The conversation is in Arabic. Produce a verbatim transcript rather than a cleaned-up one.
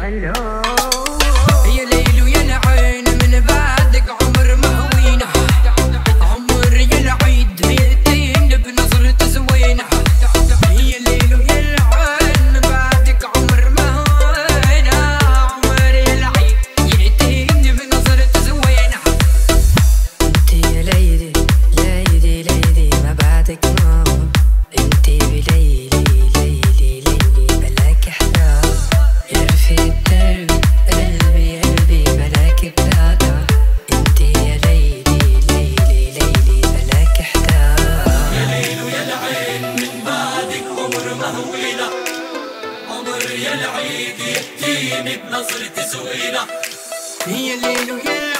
يا ليل ويا العين من بعدك عمر ما هوينا، عمر يا العيد هيتين بنظرة زوينة. يا ليل ويا العين من بعدك عمر ما هوينا، عمر يا العيد هيتين بنظرة زوينة. انت يا ليلي ليلي ليلي ما بعدك نور، انت بليلي ليلي ليلي بلاك احلام. يا رفيق دربي قلبي قلبي بلاك بلاطة، انت يا ليلي ليلي ليلي بلاك احلام. يا ليل ويا العين من بعدك عمر ما هوينا، عمر يا العيد يهديني بنظرة زوينة. يا ليل ويا